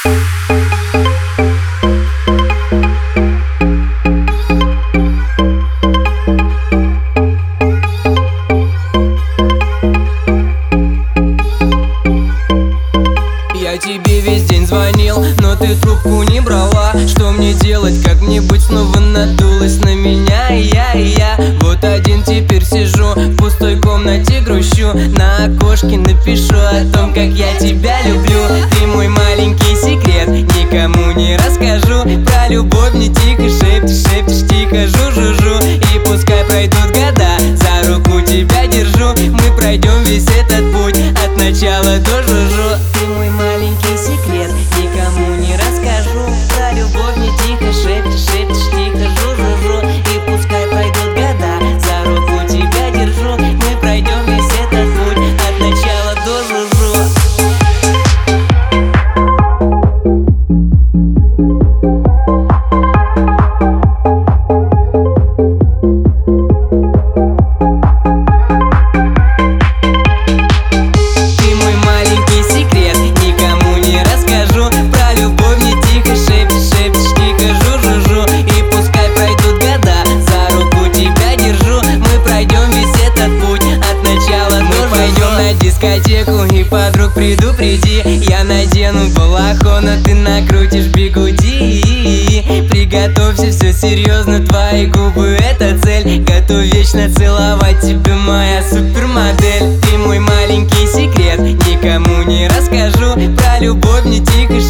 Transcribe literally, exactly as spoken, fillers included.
Я тебе весь день звонил, но ты трубку не брала. Что мне делать, как мне быть? Снова надулась на меня и я, и я вот один теперь сижу в пустой комнате, грущу. На окошке напишу о том, как я тебя люблю. Ты мой маленький секрет, никому не расскажу. Про любовь мне тихо шепчешь, шепчешь тихо, жу-жу-жу. И пускай пройдут года, за руку тебя держу. Мы пройдем весь этот путь от начала до жу-жу. Ты мой маленький секрет, никому не расскажу. Про любовь мне тихо шепчешь, шепчешь тихо, жу-жу-жу. И пускай пройдут года, за руку тебя держу. Мы пройдем весь этот путь от начала до жу-жу. Дискотеку и подруг предупреди. Я надену балахон, а ты накрутишь бигуди. Приготовься, все серьезно, твои губы — это цель. Готов вечно целовать тебя, моя супермодель. Ты мой маленький секрет, никому не расскажу. Про любовь мне тихо